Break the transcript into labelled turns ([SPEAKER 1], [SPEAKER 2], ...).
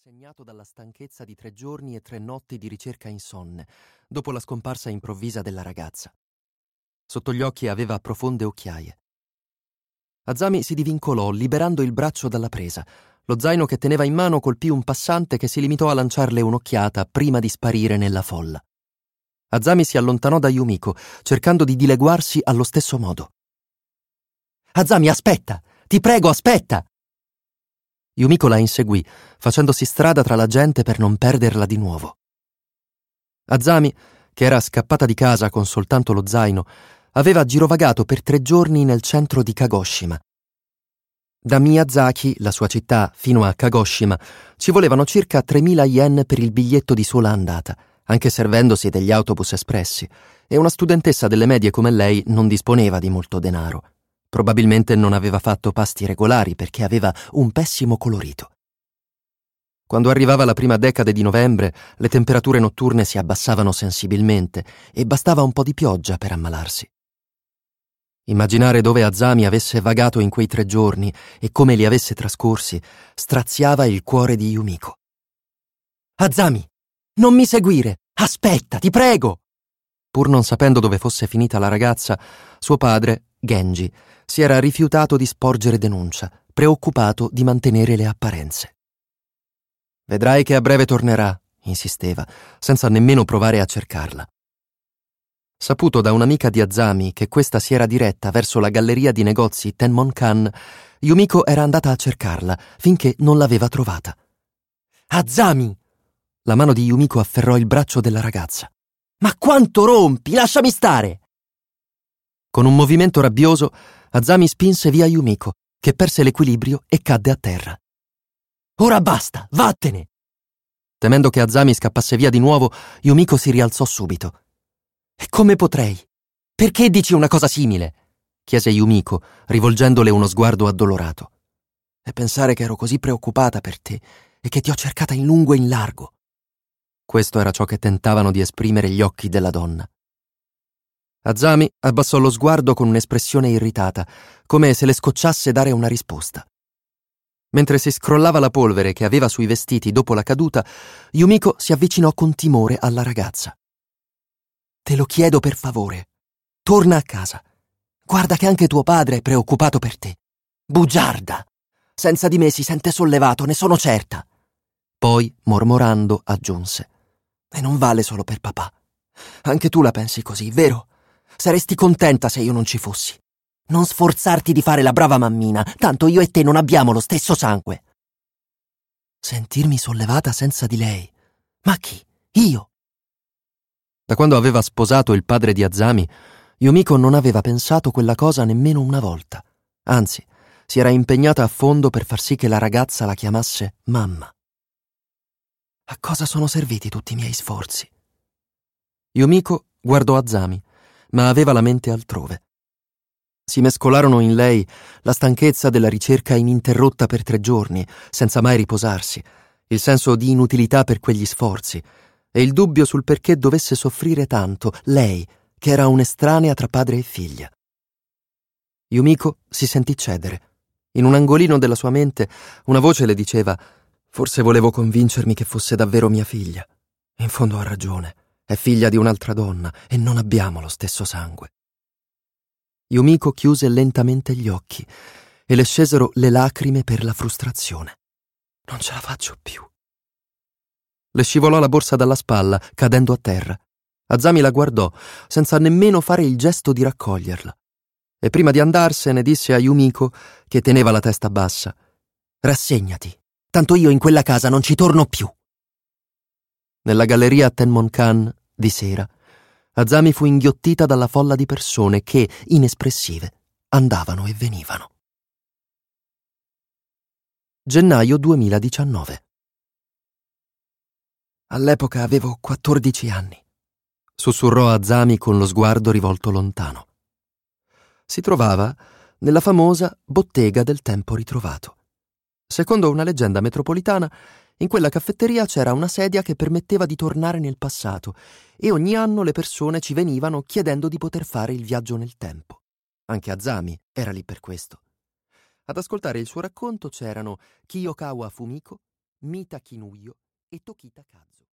[SPEAKER 1] segnato dalla stanchezza di 3 giorni e 3 notti di ricerca insonne, dopo la scomparsa improvvisa della ragazza. Sotto gli occhi aveva profonde occhiaie. Azami si divincolò, liberando il braccio dalla presa. Lo zaino che teneva in mano colpì un passante che si limitò a lanciarle un'occhiata prima di sparire nella folla. Azami si allontanò da Yumiko, cercando di dileguarsi allo stesso modo. «Azami, aspetta! Ti prego, aspetta!» Yumiko la inseguì, facendosi strada tra la gente per non perderla di nuovo. Azami, che era scappata di casa con soltanto lo zaino, aveva girovagato per 3 giorni nel centro di Kagoshima. Da Miyazaki, la sua città, fino a Kagoshima, ci volevano circa 3.000 yen per il biglietto di sola andata, anche servendosi degli autobus espressi, e una studentessa delle medie come lei non disponeva di molto denaro. Probabilmente non aveva fatto pasti regolari perché aveva un pessimo colorito. Quando arrivava la prima decade di novembre, le temperature notturne si abbassavano sensibilmente e bastava un po' di pioggia per ammalarsi. Immaginare dove Azami avesse vagato in quei 3 giorni e come li avesse trascorsi straziava il cuore di Yumiko. «Azami, non mi seguire! Aspetta, ti prego!» Pur non sapendo dove fosse finita la ragazza, suo padre, Genji, si era rifiutato di sporgere denuncia, preoccupato di mantenere le apparenze. «Vedrai che a breve tornerà», insisteva, senza nemmeno provare a cercarla. Saputo da un'amica di Azami che questa si era diretta verso la galleria di negozi Tenmon-kan, Yumiko era andata a cercarla finché non l'aveva trovata. «Azami!» La mano di Yumiko afferrò il braccio della ragazza. «Ma quanto rompi! Lasciami stare!» Con un movimento rabbioso, Azami spinse via Yumiko, che perse l'equilibrio e cadde a terra. «Ora basta, vattene!» Temendo che Azami scappasse via di nuovo, Yumiko si rialzò subito. «E come potrei? Perché dici una cosa simile?» chiese Yumiko, rivolgendole uno sguardo addolorato. «E pensare che ero così preoccupata per te e che ti ho cercata in lungo e in largo». Questo era ciò che tentavano di esprimere gli occhi della donna. Azami abbassò lo sguardo con un'espressione irritata, come se le scocciasse dare una risposta. Mentre si scrollava la polvere che aveva sui vestiti dopo la caduta, Yumiko si avvicinò con timore alla ragazza. «Te lo chiedo per favore. Torna a casa. Guarda che anche tuo padre è preoccupato per te. Bugiarda! Senza di me si sente sollevato, ne sono certa». Poi, mormorando, aggiunse: «E non vale solo per papà. Anche tu la pensi così, vero? Saresti contenta se io non ci fossi. Non sforzarti di fare la brava mammina, tanto io e te non abbiamo lo stesso sangue». Sentirmi sollevata senza di lei? Ma chi? Io? Da quando aveva sposato il padre di Azami, Yumiko non aveva pensato quella cosa nemmeno una volta. Anzi, si era impegnata a fondo per far sì che la ragazza la chiamasse mamma. A cosa sono serviti tutti i miei sforzi? Yumiko guardò Azami, ma aveva la mente altrove. Si mescolarono in lei la stanchezza della ricerca ininterrotta per 3 giorni, senza mai riposarsi, il senso di inutilità per quegli sforzi e il dubbio sul perché dovesse soffrire tanto lei, che era un'estranea tra padre e figlia. Yumiko si sentì cedere. In un angolino della sua mente una voce le diceva: «Forse volevo convincermi che fosse davvero mia figlia. In fondo ha ragione, è figlia di un'altra donna e non abbiamo lo stesso sangue». Yumiko chiuse lentamente gli occhi e le scesero le lacrime per la frustrazione. «Non ce la faccio più». Le scivolò la borsa dalla spalla, cadendo a terra. Azami la guardò, senza nemmeno fare il gesto di raccoglierla. E prima di andarsene disse a Yumiko, che teneva la testa bassa: «Rassegnati, tanto io in quella casa non ci torno più». Nella galleria Tenmon-kan, di sera, Azami fu inghiottita dalla folla di persone che, inespressive, andavano e venivano. Gennaio 2019. All'epoca avevo 14 anni, sussurrò Azami con lo sguardo rivolto lontano. Si trovava nella famosa bottega del tempo ritrovato. Secondo una leggenda metropolitana, in quella caffetteria c'era una sedia che permetteva di tornare nel passato e ogni anno le persone ci venivano chiedendo di poter fare il viaggio nel tempo. Anche Azami era lì per questo. Ad ascoltare il suo racconto c'erano Kiyokawa Fumiko, Mita Kinuyo e Tokita Kazu.